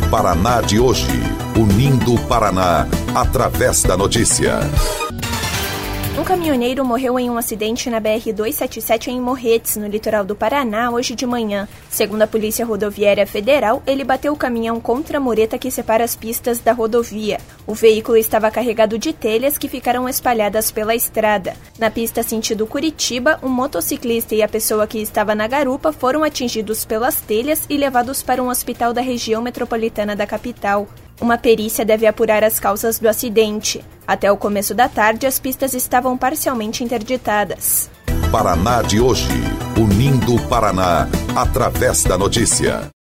Paraná de hoje, unindo o Paraná através da notícia. Um caminhoneiro morreu em um acidente na BR-277 em Morretes, no litoral do Paraná, hoje de manhã. Segundo a Polícia Rodoviária Federal, ele bateu o caminhão contra a mureta que separa as pistas da rodovia. O veículo estava carregado de telhas que ficaram espalhadas pela estrada. Na pista sentido Curitiba, um motociclista e a pessoa que estava na garupa foram atingidos pelas telhas e levados para um hospital da região metropolitana da capital. Uma perícia deve apurar as causas do acidente. Até o começo da tarde, as pistas estavam parcialmente interditadas. Paraná de hoje, unindo o Paraná através da notícia.